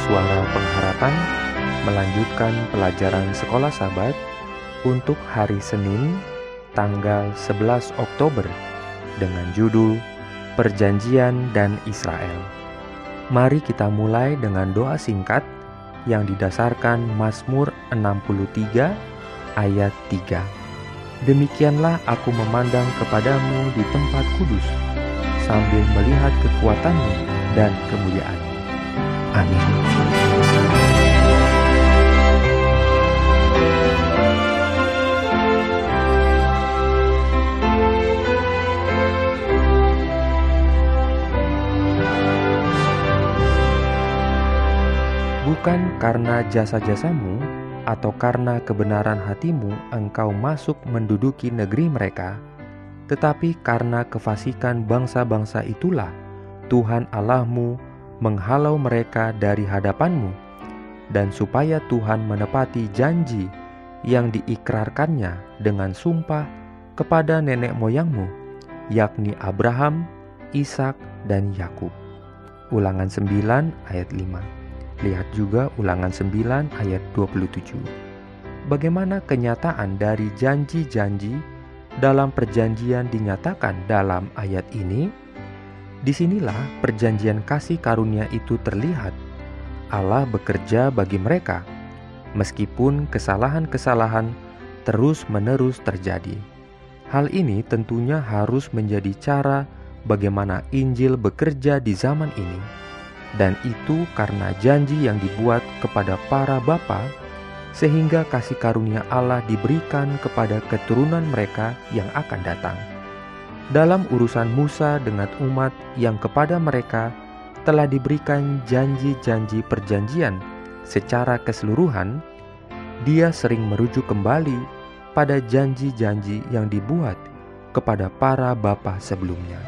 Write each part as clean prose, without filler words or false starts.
Suara Pengharapan melanjutkan pelajaran sekolah Sabat untuk hari Senin, tanggal 11 Oktober dengan judul Perjanjian dan Israel. Mari kita mulai dengan doa singkat yang didasarkan Mazmur 63 ayat 3. Demikianlah aku memandang kepadamu di tempat kudus, sambil melihat kekuatanmu dan kemuliaan. Amin. Bukan karena jasa-jasamu atau karena kebenaran hatimu engkau masuk menduduki negeri mereka, tetapi karena kefasikan bangsa-bangsa itulah Tuhan Allahmu menghalau mereka dari hadapanmu, dan supaya Tuhan menepati janji yang diikrarkannya dengan sumpah kepada nenek moyangmu, yakni Abraham, Ishak, dan Yakub. Ulangan 9 ayat 5. Lihat juga Ulangan 9 ayat 27. Bagaimana kenyataan dari janji-janji dalam perjanjian dinyatakan dalam ayat ini? Disinilah perjanjian kasih karunia itu terlihat. Allah bekerja bagi mereka, meskipun kesalahan-kesalahan terus-menerus terjadi. Hal ini tentunya harus menjadi cara bagaimana Injil bekerja di zaman ini. Dan itu karena janji yang dibuat kepada para bapa, sehingga kasih karunia Allah diberikan kepada keturunan mereka yang akan datang. Dalam urusan Musa dengan umat yang kepada mereka telah diberikan janji-janji perjanjian secara keseluruhan, dia sering merujuk kembali pada janji-janji yang dibuat kepada para bapa sebelumnya.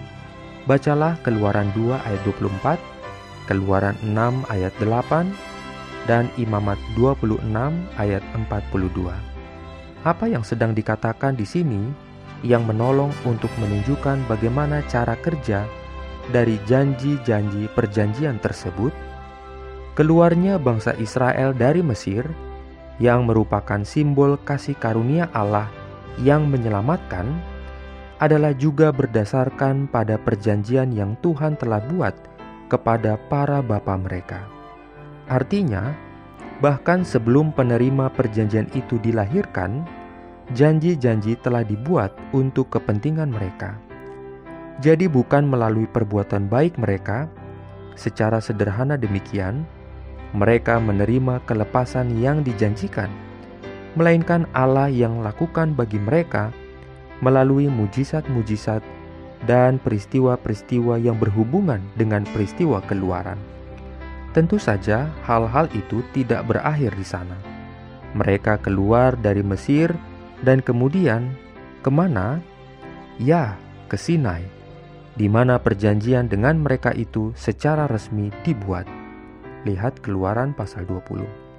Bacalah Keluaran 2 ayat 24, Keluaran 6 ayat 8, dan Imamat 26 ayat 42. Apa yang sedang dikatakan di sini yang menolong untuk menunjukkan bagaimana cara kerja dari janji-janji perjanjian tersebut? Keluarnya bangsa Israel dari Mesir, yang merupakan simbol kasih karunia Allah yang menyelamatkan, adalah juga berdasarkan pada perjanjian yang Tuhan telah buat kepada para bapa mereka. Artinya, bahkan sebelum penerima perjanjian itu dilahirkan, janji-janji telah dibuat untuk kepentingan mereka. Jadi bukan melalui perbuatan baik mereka, secara sederhana demikian, mereka menerima kelepasan yang dijanjikan, melainkan Allah yang lakukan bagi mereka melalui mujizat-mujizat dan peristiwa-peristiwa yang berhubungan dengan peristiwa keluaran. Tentu saja hal-hal itu tidak berakhir di sana. Mereka keluar dari Mesir dan kemudian kemana? Ya, ke Sinai, di mana perjanjian dengan mereka itu secara resmi dibuat. Lihat Keluaran pasal 20.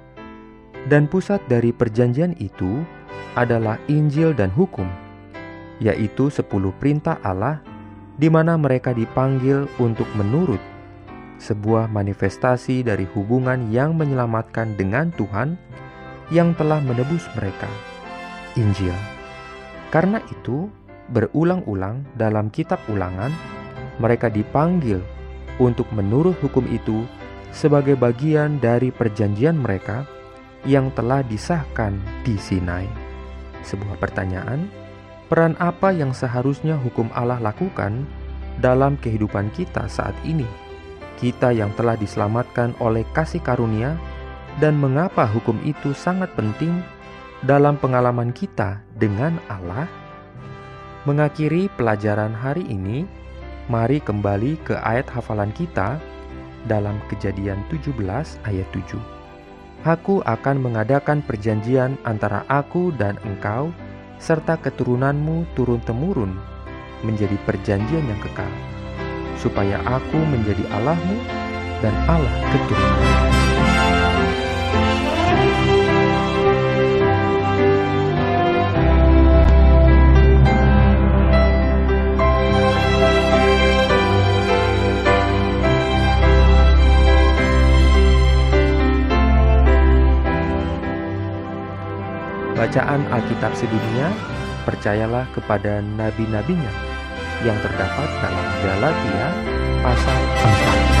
Dan pusat dari perjanjian itu adalah Injil dan hukum, yaitu 10 perintah Allah, di mana mereka dipanggil untuk menurut, sebuah manifestasi dari hubungan yang menyelamatkan dengan Tuhan yang telah menebus mereka, Injil. Karena itu, berulang-ulang dalam kitab Ulangan, mereka dipanggil untuk menurut hukum itu sebagai bagian dari perjanjian mereka yang telah disahkan di Sinai. Sebuah pertanyaan, peran apa yang seharusnya hukum Allah lakukan dalam kehidupan kita saat ini? Kita yang telah diselamatkan oleh kasih karunia, dan mengapa hukum itu sangat penting dalam pengalaman kita dengan Allah? Mengakhiri pelajaran hari ini, mari kembali ke ayat hafalan kita dalam Kejadian 17 ayat 7. Aku akan mengadakan perjanjian antara aku dan engkau serta keturunanmu turun-temurun menjadi perjanjian yang kekal, supaya aku menjadi Allahmu dan Allah keturunanmu. bacaan Alkitab sedunia, percayalah kepada nabi-nabinya yang terdapat dalam Galatia pasal 4.